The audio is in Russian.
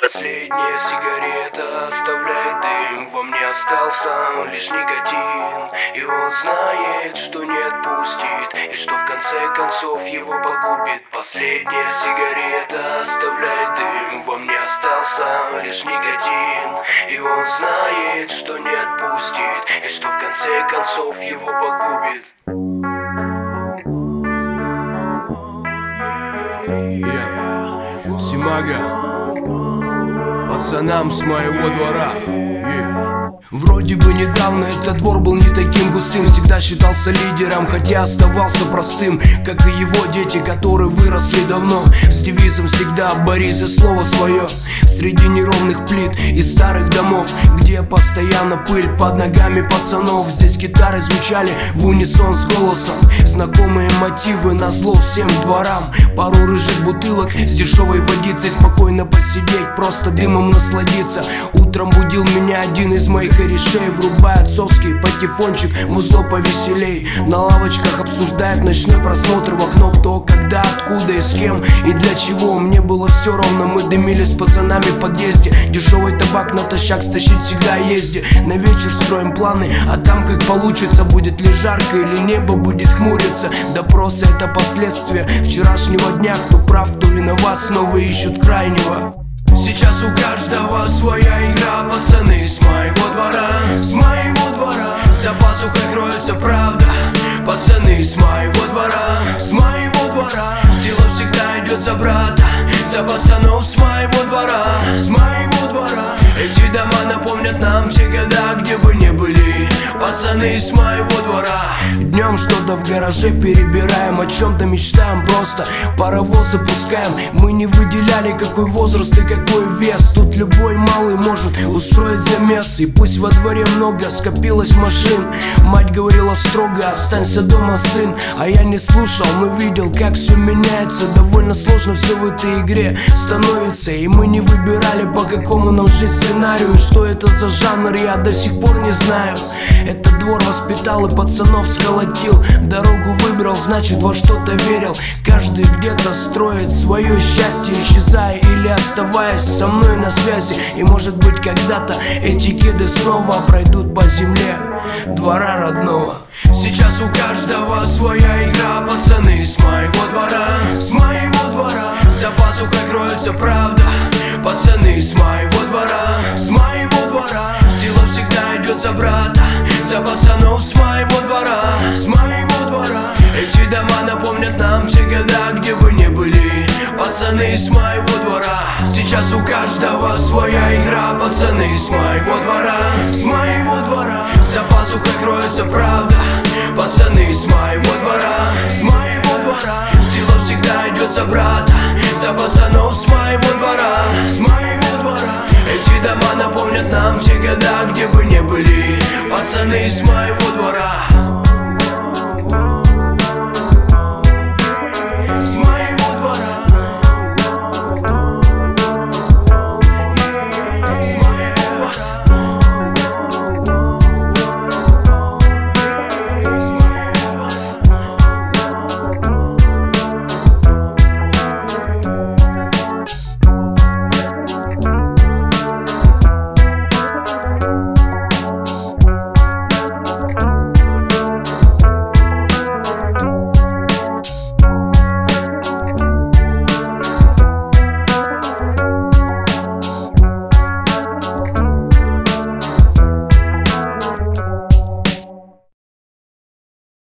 Последняя сигарета оставляет дым. Во мне остался лишь никотин, и он знает, что не отпустит, и что в конце концов его погубит. Последняя сигарета оставляет дым. Во мне остался лишь никотин, и он знает, что не отпустит, и что в конце концов его погубит. Симага, пацанам с моего двора. Вроде бы недавно этот двор был не таким густым, всегда считался лидером, хотя оставался простым, как и его дети, которые выросли давно, с девизом всегда борись за слово свое. Среди неровных плит и старых домов, где постоянно пыль под ногами пацанов, здесь гитары звучали в унисон с голосом, знакомые мотивы назло всем дворам. Пару рыжих бутылок с дешевой водицей, спокойно посидеть, просто дымом насладиться. Утром будил меня один из моих корешей, врубая отцовский патефончик, музло повеселей. На лавочках обсуждают ночной просмотр в окно, кто, когда, откуда и с кем и для чего. Мне было все равно, мы дымили с пацанами в подъезде. Дешевый табак натощак стащить всегда езде. На вечер строим планы, а там как получится. Будет ли жарко или небо будет хмуриться. Допросы — это последствия вчерашнего дня. Кто прав, кто виноват, снова ищут крайнего. Сейчас у каждого своя игра, пацаны с моего двора, с моего двора. За пазухой кроется правда, пацаны с моего двора, с моего двора. Сила всегда идет за брата, за пацанов с моего двора, с моего двора. Эти дома напомнят нам те года, где бы не были пацаны с моего двора. Днем что-то в гараже перебираем, о чем-то мечтаем, просто паровоз запускаем. Мы не выделяли, какой возраст и какой вес. Тут любой малый может устроить замес. И пусть во дворе много скопилось машин, мать говорила строго: останься дома, сын. А я не слушал, но видел, как все меняется. Довольно сложно все в этой игре становится, и мы не выбирали, по какому нам жить сценарию. Что это за жанр, я до сих пор не знаю. Этот двор воспитал и пацанов сколотил. Дорогу выбрал, значит во что-то верил. Каждый где-то строит свое счастье, исчезая или оставаясь со мной на связи. И может быть когда-то эти кеды снова пройдут по земле двора родного. Сейчас у каждого своя игра, пацаны с моего двора, с моего двора. За пазухой кроется правда, пацаны с моего двора, с моего двора. Сила всегда идет за брата, за пацанов с моего двора, с моего двора. Эти дома напомнят нам те года, где бы не были пацаны с моего двора. Сейчас у каждого своя игра, пацаны с моего двора, с моего двора. За пазухой кроется правда, пацаны с моего двора, с моего двора. Сила всегда идет за брата, за пацанов с моего двора, с моего двора. Эти дома напомнят нам те года, где бы не были пацаны с моего двора.